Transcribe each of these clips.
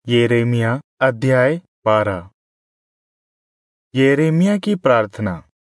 यिर्मयाह अध्याय 12। यिर्मयाह की प्रार्थना।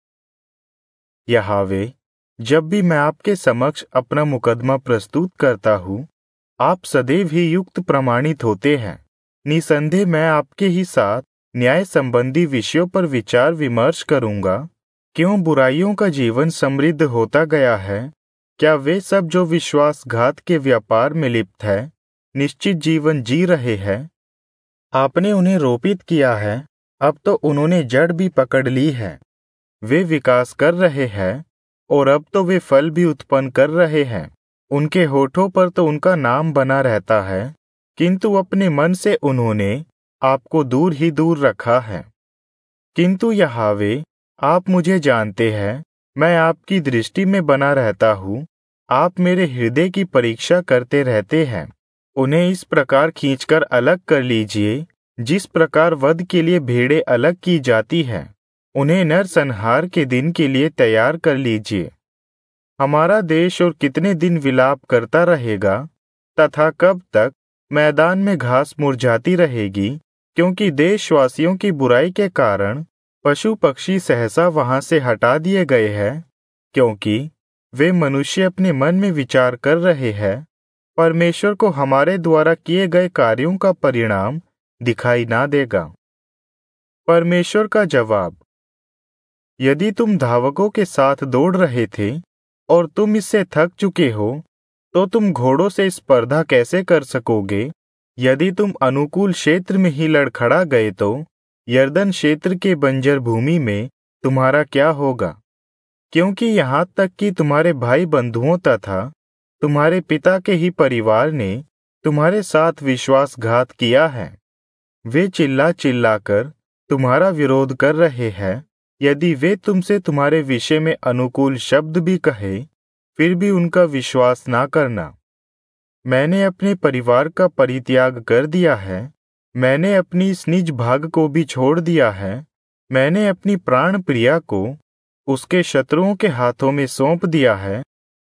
यहोवा, जब भी मैं आपके समक्ष अपना मुकदमा प्रस्तुत करता हूँ, आप सदैव ही युक्त प्रमाणित होते हैं। निसंदेह मैं आपके ही साथ न्याय संबंधी विषयों पर विचार विमर्श करूँगा। क्यों बुराइयों का जीवन समृद्ध होता गया है? क्या वे सब जो विश्वासघात के व्यापार में लिप्त है निश्चित जीवन जी रहे हैं? आपने उन्हें रोपित किया है, अब तो उन्होंने जड़ भी पकड़ ली है। वे विकास कर रहे हैं और अब तो वे फल भी उत्पन्न कर रहे हैं। उनके होठों पर तो उनका नाम बना रहता है, किंतु अपने मन से उन्होंने आपको दूर ही दूर रखा है। किंतु यहोवा, आप मुझे जानते हैं, मैं आपकी दृष्टि में बना रहता हूँ। आप मेरे हृदय की परीक्षा करते रहते हैं। उन्हें इस प्रकार खींचकर अलग कर लीजिए जिस प्रकार वध के लिए भेड़ें अलग की जाती है। उन्हें नरसंहार के दिन के लिए तैयार कर लीजिए। हमारा देश और कितने दिन विलाप करता रहेगा, तथा कब तक मैदान में घास मुरझाती रहेगी? क्योंकि देशवासियों की बुराई के कारण पशु पक्षी सहसा वहां से हटा दिए गए हैं, क्योंकि वे मनुष्य अपने मन में विचार कर रहे हैं, परमेश्वर को हमारे द्वारा किए गए कार्यों का परिणाम दिखाई ना देगा। परमेश्वर का जवाब। यदि तुम धावकों के साथ दौड़ रहे थे और तुम इससे थक चुके हो, तो तुम घोड़ों से स्पर्धा कैसे कर सकोगे? यदि तुम अनुकूल क्षेत्र में ही लड़खड़ा गए, तो यरदन क्षेत्र के बंजर भूमि में तुम्हारा क्या होगा? क्योंकि यहाँ तक कि तुम्हारे भाई बंधुओं तथा तुम्हारे पिता के ही परिवार ने तुम्हारे साथ विश्वासघात किया है। वे चिल्ला चिल्लाकर तुम्हारा विरोध कर रहे हैं। यदि वे तुमसे तुम्हारे विषय में अनुकूल शब्द भी कहे, फिर भी उनका विश्वास ना करना। मैंने अपने परिवार का परित्याग कर दिया है। मैंने अपनी इस निज भाग को भी छोड़ दिया है। मैंने अपनी प्राण प्रिया को उसके शत्रुओं के हाथों में सौंप दिया है।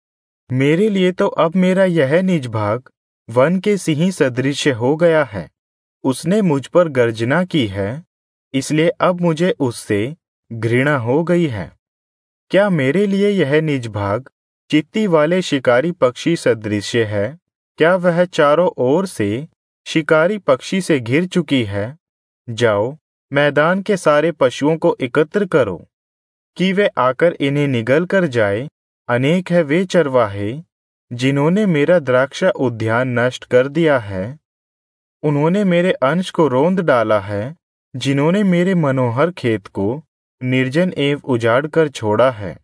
मेरे लिए तो अब मेरा यह निज भाग वन के सिंह सदृश हो गया है। उसने मुझ पर गर्जना की है, इसलिए अब मुझे उससे घृणा हो गई है। क्या मेरे लिए यह निज भाग चित्ती वाले शिकारी पक्षी सदृश है? क्या वह चारों ओर से शिकारी पक्षी से घिर चुकी है? जाओ, मैदान के सारे पशुओं को एकत्र करो, कि वे आकर इन्हें निगल कर जाए। अनेक है वे चरवाहे जिन्होंने मेरा द्राक्षा उद्यान नष्ट कर दिया है। उन्होंने मेरे अंश को रौंद डाला है, जिन्होंने मेरे मनोहर खेत को निर्जन एवं उजाड़ कर छोड़ा है।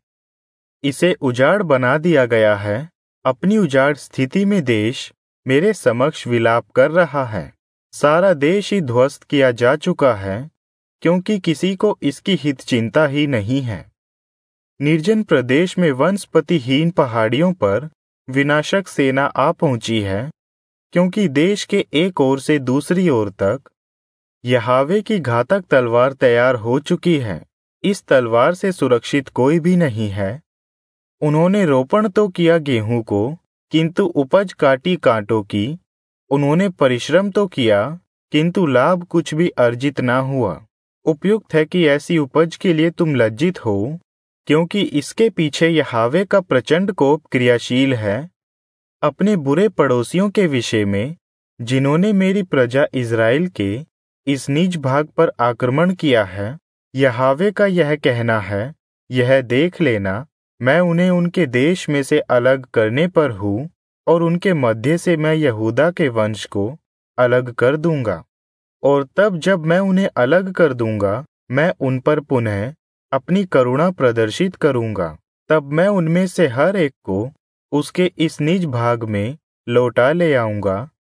इसे उजाड़ बना दिया गया है। अपनी उजाड़ स्थिति में देश मेरे समक्ष विलाप कर रहा है। सारा देश ही ध्वस्त किया जा चुका है, क्योंकि किसी को इसकी हित चिंता ही नहीं है। निर्जन प्रदेश में वनस्पतिहीन पहाड़ियों पर विनाशक सेना आ पहुंची है, क्योंकि देश के एक ओर से दूसरी ओर तक यहोवा की घातक तलवार तैयार हो चुकी है। इस तलवार से सुरक्षित कोई भी नहीं है। उन्होंने रोपण तो किया गेहूं को, किंतु उपज काटी कांटों की। उन्होंने परिश्रम तो किया, किंतु लाभ कुछ भी अर्जित ना हुआ। उपयुक्त है कि ऐसी उपज के लिए तुम लज्जित हो, क्योंकि इसके पीछे यहोवा का प्रचंड कोप क्रियाशील है। अपने बुरे पड़ोसियों के विषय में, जिन्होंने मेरी प्रजा इज़राइल के इस निज भाग पर आक्रमण किया है, यहोवा का यह कहना है, यह देख लेना, मैं उन्हें उनके देश में से अलग करने पर हूँ, और उनके मध्य से मैं यहूदा के वंश को अलग कर दूंगा। और तब जब मैं उन्हें अलग कर दूंगा, मैं उन पर पुनः अपनी करुणा प्रदर्शित करूंगा। तब मैं उनमें से हर एक को उसके इस निज भाग में लौटा ले आऊंगा,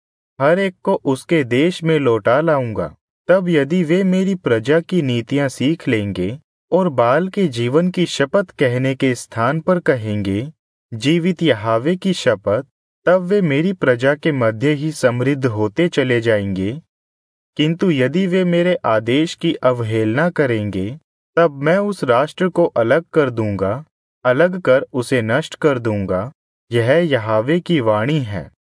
हर एक को उसके देश में लौटा लाऊंगा। तब यदि वे मेरी प्रजा की नीतियां सीख लेंगे और बाल के जीवन की शपथ कहने के स्थान पर कहेंगे, जीवित यहोवा की शपथ, तब वे मेरी प्रजा के मध्य ही समृद्ध होते चले जाएंगे। किंतु यदि वे मेरे आदेश की अवहेलना करेंगे, तब मैं उस राष्ट्र को अलग कर दूंगा, अलग कर उसे नष्ट कर दूंगा। यह यहोवा की वाणी है।